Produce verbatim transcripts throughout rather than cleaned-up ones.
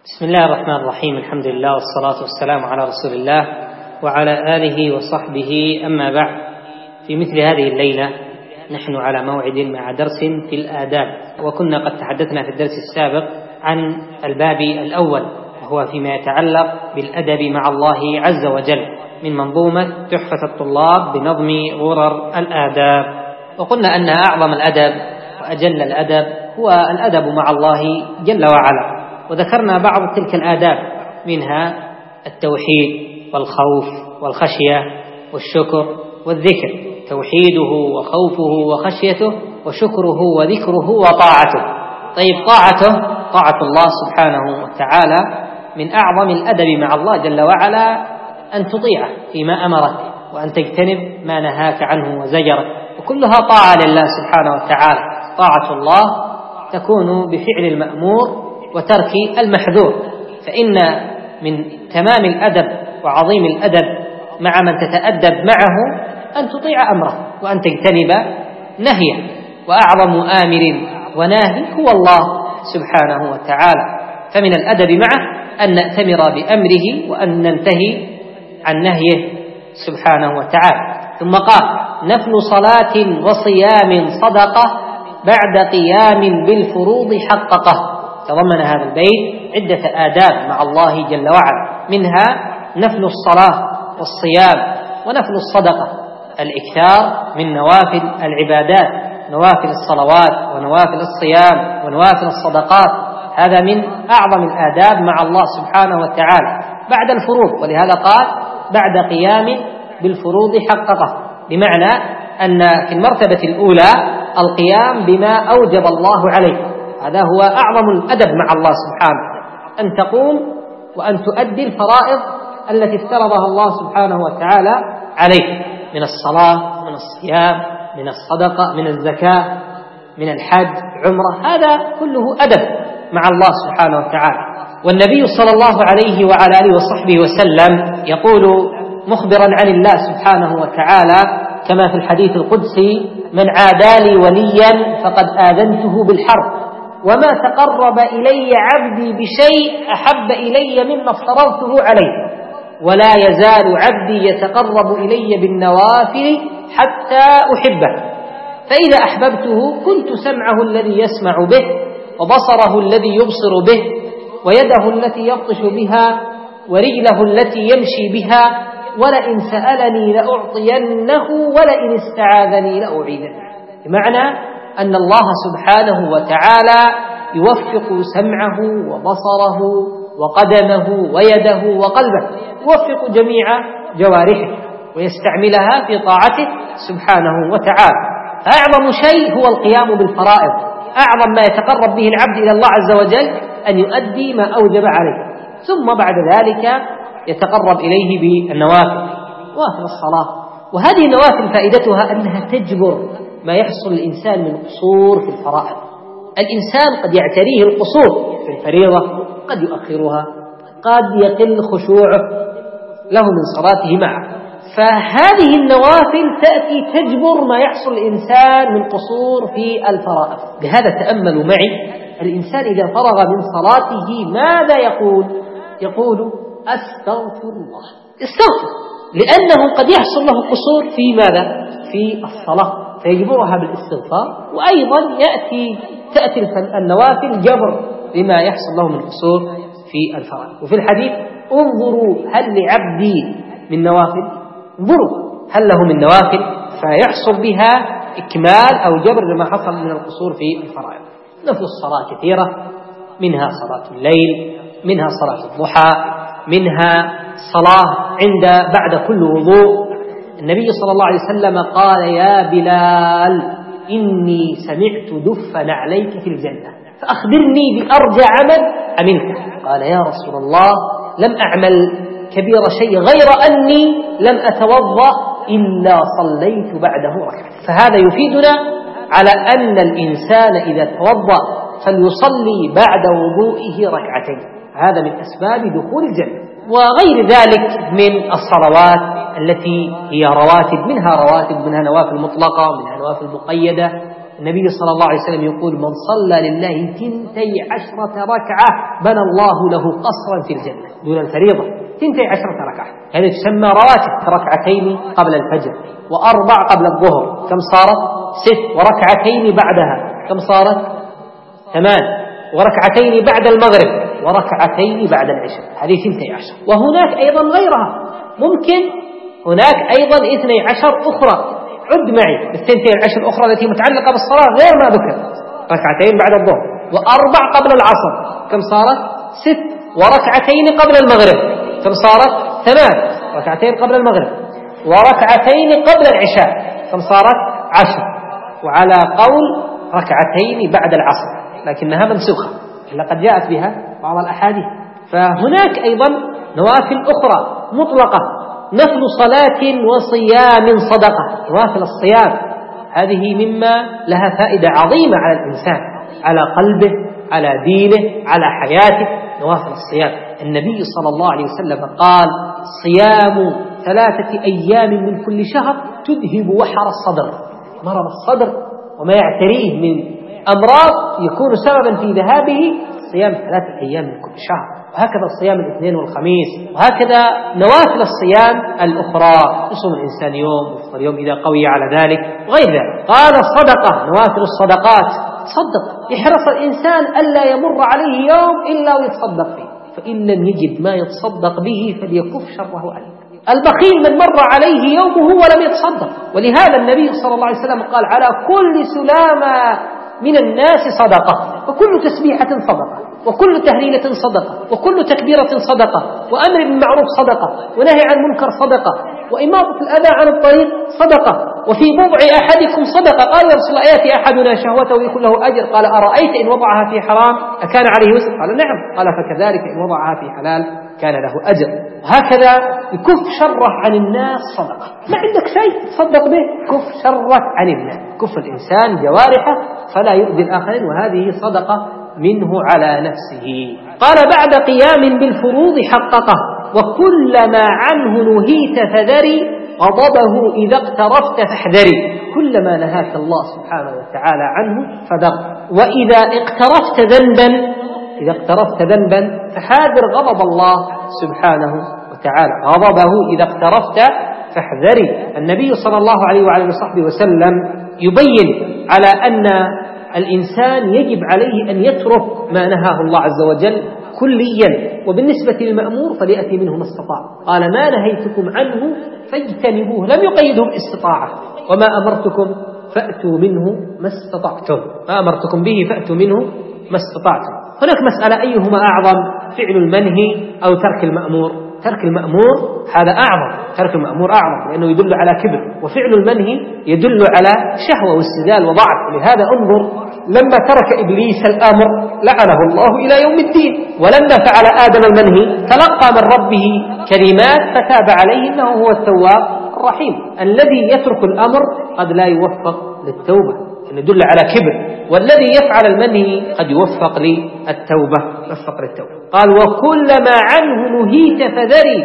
بسم الله الرحمن الرحيم. الحمد لله والصلاة والسلام على رسول الله وعلى آله وصحبه. أما بعد، في مثل هذه الليلة نحن على موعد مع درس في الآداب، وكنا قد تحدثنا في الدرس السابق عن الباب الأول، وهو فيما يتعلق بالأدب مع الله عز وجل من منظومة تحفة الطلاب بنظم غرر الآداب. وقلنا أن أعظم الأدب وأجل الأدب هو الأدب مع الله جل وعلا، وذكرنا بعض تلك الآداب، منها التوحيد والخوف والخشية والشكر والذكر. توحيده وخوفه وخشيته وشكره وذكره وطاعته. طيب، طاعته طاعة الله سبحانه وتعالى من أعظم الأدب مع الله جل وعلا أن تطيعه فيما أمرك وأن تجتنب ما نهاك عنه وزجرك، وكلها طاعة لله سبحانه وتعالى. طاعة الله تكون بفعل المأمور وترك المحذور، فإن من تمام الأدب وعظيم الأدب مع من تتأدب معه أن تطيع أمره وأن تجتنب نهيه، وأعظم آمر وناهي هو الله سبحانه وتعالى. فمن الأدب معه أن نأتمر بأمره وأن ننتهي عن نهيه سبحانه وتعالى. ثم قال: نفل صلاة وصيام صدقة بعد قيام بالفروض حققه. تضمن هذا البيت عدة آداب مع الله جل وعلا، منها نفل الصلاة والصيام ونفل الصدقة، الإكثار من نوافل العبادات، نوافل الصلوات ونوافل الصيام ونوافل الصدقات. هذا من أعظم الآداب مع الله سبحانه وتعالى بعد الفروض، ولهذا قال: بعد قيام بالفروض حققه، بمعنى أن في المرتبة الأولى القيام بما أوجب الله عليه. هذا هو أعظم الأدب مع الله سبحانه، أن تقوم وأن تؤدي الفرائض التي افترضها الله سبحانه وتعالى عليك، من الصلاة، من الصيام، من الصدقة، من الزكاة، من الحج، عمرة. هذا كله أدب مع الله سبحانه وتعالى. والنبي صلى الله عليه وعلى آله وصحبه وسلم يقول مخبرا عن الله سبحانه وتعالى كما في الحديث القدسي: من عادى لي وليا فقد آذنته بالحرب، وما تقرب إلي عبدي بشيء أحب إلي مما افترضته عليه، ولا يزال عبدي يتقرب إلي بالنوافل حتى أحبه، فإذا أحببته كنت سمعه الذي يسمع به، وبصره الذي يبصر به، ويده التي يبطش بها، ورجله التي يمشي بها، ولئن سألني لأعطينه، ولئن استعاذني لأعيذنه. بمعنى أن الله سبحانه وتعالى يوفق سمعه وبصره وقدمه ويده وقلبه، يوفق جميع جوارحه ويستعملها في طاعته سبحانه وتعالى. فأعظم شيء هو القيام بالفرائض، أعظم ما يتقرب به العبد إلى الله عز وجل أن يؤدي ما أوجب عليه، ثم بعد ذلك يتقرب إليه بالنوافل، نوافل الصلاة. وهذه النوافل فائدتها أنها تجبر ما يحصل الإنسان من قصور في الفرائض. الإنسان قد يعتريه القصور في الفريضة، قد يؤخرها، قد يقل خشوعه له من صلاته معه، فهذه النوافل تأتي تجبر ما يحصل الإنسان من قصور في الفرائض. بهذا تأملوا معي، الإنسان إذا فرغ من صلاته ماذا يقول؟ يقول: أستغفر الله، استغفر، لأنه قد يحصل له قصور في ماذا؟ في الصلاة، فيجبرها بالاستغفار. وأيضا يأتي تأتي النوافل جبر لما يحصل له من قصور في الفرائض. وفي الحديث: انظروا هل لعبدي من نوافل، انظروا هل له من نوافل، فيحصل بها إكمال أو جبر لما حصل من القصور في الفرائض. نفل الصلاة كثيرة، منها صلاة الليل، منها صلاة الضحى، منها صلاة عند بعد كل وضوء. النبي صلى الله عليه وسلم قال: يا بلال إني سمعت دف نعليك في الجنة، فأخبرني بأرجى عمل عملته. قال: يا رسول الله لم أعمل كبير شيء غير أني لم أتوضأ إلا صليت بعده ركعة. فهذا يفيدنا على أن الإنسان إذا توضأ فليصلي بعد وضوئه ركعتين، هذا من أسباب دخول الجنة. وغير ذلك من الصلوات التي هي رواتب، منها رواتب، منها نوافل مطلقة، منها نوافل مقيدة، النبي صلى الله عليه وسلم يقول من صلى لله ثنتي عشرة ركعة بنى الله له قصرا في الجنة دون الفريضة. ثنتي عشرة ركعة هذه تسمى رواتب، ركعتين قبل الفجر وأربع قبل الظهر، كم صارت؟ ست، وركعتين بعدها كم صارت؟ ثمان، وركعتين بعد المغرب وركعتين بعد العشاء، هذه ثنتي عشر. وهناك أيضا غيرها، ممكن هناك أيضا اثني عشر أخرى، عد معي الثنتين العشر الأخرى التي متعلقة بالصلاة غير ما ذكر، ركعتين بعد الظهر وأربع قبل العصر، كم صارت؟ ست، وركعتين قبل المغرب، كم صارت؟ ثمان، ركعتين قبل المغرب وركعتين قبل العشاء، كم صارت؟ عشر، وعلى قول ركعتين بعد العصر لكنها منسوخة لقد جاءت بها بعض الأحاديث. فهناك أيضا نوافل أخرى مطلقة، نفل صلاة وصيام صدقة. نوافل الصيام هذه مما لها فائدة عظيمة على الإنسان، على قلبه، على دينه، على حياته. نوافل الصيام النبي صلى الله عليه وسلم قال صيام ثلاثة أيام من كل شهر تذهب وحر الصدر، مرض الصدر وما يعتريه من أمراض يكون سببا في ذهابه، صيام ثلاثة أيام من كل شهر. وهكذا الصيام الاثنين والخميس، وهكذا نوافل الصيام الأخرى، يصوم الإنسان يوم ويفطر يوم إذا قوي على ذلك وغير ذلك. قال الصدقة، نوافل الصدقات، تصدق، يحرص الإنسان ألا يمر عليه يوم إلا ويتصدق فيه، فإن لم يجد ما يتصدق به فليكف شره عنه. البخيل من مر عليه يومه ولم يتصدق، ولهذا النبي صلى الله عليه وسلم قال على كل سلامة من الناس صدقة، وكل تسبيحة صدقة، وكل تهليلة صدقة، وكل تكبيرة صدقة، وأمر بالمعروف صدقة، ونهي عن المنكر صدقة، وإماطة الأذى عن الطريق صدقة، وفي بضع أحدكم صدقة. قال يا رسول الله يأتي أحدنا شهوته يكون له أجر؟ قال أرأيت إن وضعها في حرام أكان عليه وزر؟ قال نعم. قال فكذلك إن وضعها في حلال كان له أجر. هكذا يكف شره عن الناس صدقة. ما عندك شيء تصدق به، كف شرك عن الناس، كف الإنسان جوارحه فلا يؤذي الآخرين، وهذه صدقة منه على نفسه. قال بعد قيام بالفروض حققه، وكلما عنه نهيت فذري غضبه إذا اقترفت فاحذري. كلما نهاك الله سبحانه وتعالى عنه فذر، وإذا اقترفت ذنبا إذا اقترفت ذنبا فحاذر غضب الله سبحانه وتعالى. غضبه إذا اقترفت فاحذري. النبي صلى الله عليه وعلى وصحبه وسلم يبين على أن الإنسان يجب عليه أن يترك ما نهاه الله عز وجل كليا، وبالنسبة للمأمور فليأتي منه ما استطاع. قال ما نهيتكم عنه فاجتنبوه، لم يقيده باستطاعة. وما أمرتكم فأتوا منه ما استطعتم، ما أمرتكم به فأتوا منه ما استطعتم. هناك مسألة أيهما أعظم، فعل المنهي أو ترك المأمور؟ ترك المأمور هذا أعظم، ترك المأمور أعظم لأنه يدل على كبر، وفعل المنهي يدل على شهوة واستدلال وضعف. ولهذا انظر لما ترك إبليس الأمر لعنه الله إلى يوم الدين، ولما فعل آدم المنهي تلقى من ربه كلمات فتاب عليه إنه هو التواب الرحيم. الذي يترك الأمر قد لا يوفق للتوبة، يدل على كبر، والذي يفعل المنهي قد يوفق للتوبة، يوفق للتوبة. قال وكلما عنه نهيت فذري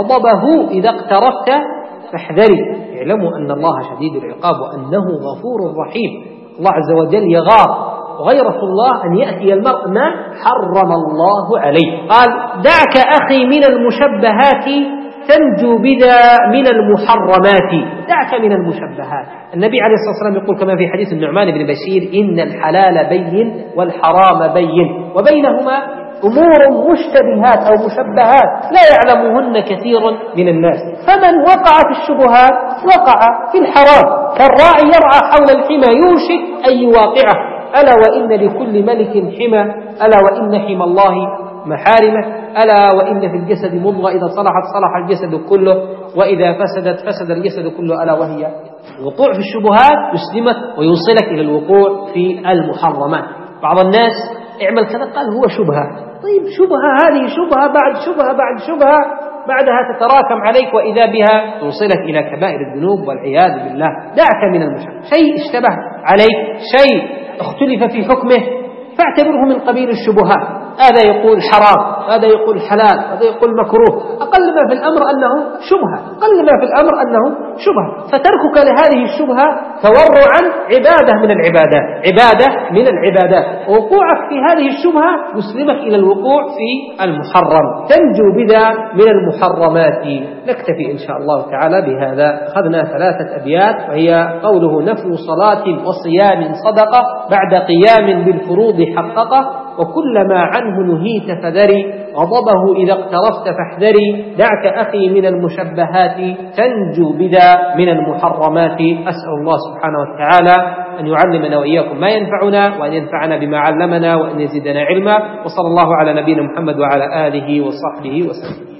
غضبه إذا اقترفت فاحذري. اعلموا أن الله شديد العقاب وأنه غفور رحيم. الله عز وجل يغار، وغيرة الله أن يأتي المرء ما حرم الله عليه. قال دعك أخي من المشبهات تنجو بذا من المحرمات. دعك من المشبهات. النبي عليه الصلاة والسلام يقول كما في حديث النعمان بن بشير إن الحلال بين والحرام بين وبينهما أمور مشتبهات أو مشبهات لا يعلمهن كثير من الناس، فمن وقع في الشبهات وقع في الحرام، كالراعي يرعى حول الحمى يوشك أن يواقعه. ألا وإن لكل ملك حمى، ألا وإن حمى الله محارمه، ألا وإن في الجسد مضغة إذا صلحت صلح الجسد كله، وإذا فسدت فسد الجسد كله، ألا وهي الوقوع في الشبهات يسلمك ويوصلك إلى الوقوع في المحرمات. بعض الناس اعمل كذا قال هو شبهة، طيب شبهة هذه شبهة بعد شبهة بعد شبهة، بعدها تتراكم عليك وإذا بها توصلك إلى كبائر الذنوب والعياذ بالله. دعك من المشبه، شيء اشتبه عليك، شيء اختلف في حكمه، فاعتبره من قبيل الشبهات. هذا يقول حرام، هذا يقول حلال، هذا يقول مكروه. أقل ما في الأمر أنه شبهة، أقل ما في الأمر أنه شبهة. فتركك لهذه الشبهة تورعا عبادة من العبادات، عبادة من العبادات. ووقوعك في هذه الشبهة يسلمك إلى الوقوع في المحرم، تنجو بذا من المحرمات. نكتفي إن شاء الله تعالى بهذا. أخذنا ثلاثة أبيات، وهي قوله: نفل صلاة وصيام صدقة بعد قيام بالفروض حققه، وكلما عنه نهيت فذري، غضبه إذا اقترفت فاحذري، دعك أخي من المشبهات تنجو بذا من المحرمات. أسأل الله سبحانه وتعالى أن يعلمنا وإياكم ما ينفعنا، وأن ينفعنا بما علمنا، وأن يزيدنا علما. وصلى الله على نبينا محمد وعلى آله وصحبه وسلم.